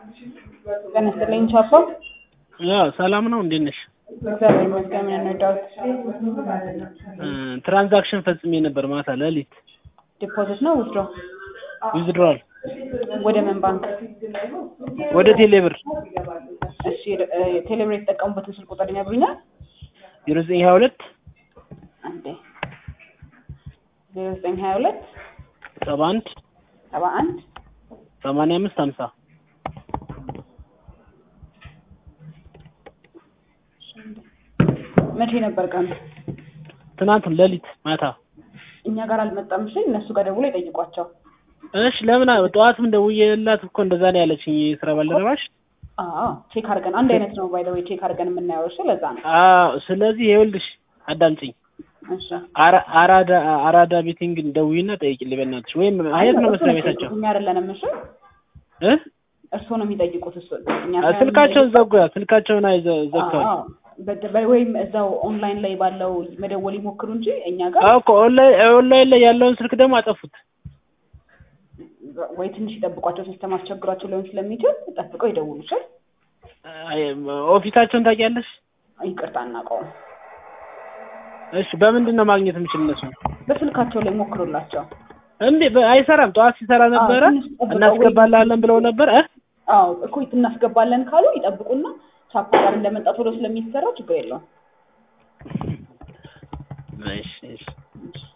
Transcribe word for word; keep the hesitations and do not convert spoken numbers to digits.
ገነስልኝ ቻፖ ያ ሰላም ነው እንዴት ነሽ? እግዚአብሔር ይመስገን ነው ዳውት ትራንዛክሽን ፈጽሜ ነበር ማታ ለሊት ዲፖዚት ነው ውስዶ ዊዝድሮል ወደ ምን ባንክ ወደ ቴሌብር እሺ ቴሌብር የተጠቀሙበት ስልክ ቁጥር ይነግሩኛል ዜሮ ዘጠኝ ሀያ ሁለት አንዴ ዜሮ ዘጠኝ ሀያ ሁለት ሰባ አንድ ሰባ አንድ ሰማንያ አምስት ሀምሳ መቼ ነበር ቀን ትናንት ለሊት ማታ እኛ ጋር አልመጣም እሺ እነሱ ጋር ደውሎ ይጠይቋቸው እሺ ለምን ጠዋትም ደውዬላት እኮ እንደዛ ነው ያለችኝ ስራ ባልደረባሽ አዎ ቼክ አድርገን አንድ አይነት ነው ባይ ዘ ዌይ ቼክ አድርገን የምናየው እሺ ለዛ ነው አዎ ስለዚህ ይኸውልሽ አዳምጪኝ እሺ አራዳ አራዳ ቤቲንግ ደውይና ጠይቂልኝ በእናትሽ ወይም አየት ነው መስሪያ ቤታቸው እኛ አይደለንም እሺ እ እርሶ ነው የሚጠይቁት እሱ እኛ ስልካቸውን ዘጉያ ስልካቸውን አይዘጋው ወይም እዛው ኦንላይን ላይ ባለው መደወል ይሞክሩ እንጂ እኛ ጋር እኮ ኦንላይን ኦንላይን ላይ ያለውን ስልክ ደግሞ አጠፉት ወይ ትንሽ ይጠብቋቸው ሲስተም አስቸግሯቸው ሊሆን ስለሚችል ጠብቀው ይደውሉ እሺ ኦፊሳቸውን ታውቂያለሽ ይቅርታ እናውቀው እሺ በምንድን ነው ማግኘት የምችል እነሱ በስልካቸው ላይ ሞክሩላቸው እንዴ አይሰራም ጠዋት ሲሰራ ነበረ እናስገባላለን ብለው ነበር እ አዎ እኮ እናስገባለን ካሉ ይጠብቁና ቻፓ ጋር እንደመጣ ቶሎ ስለሚሰራ ችግር የለውም እሺ እሺ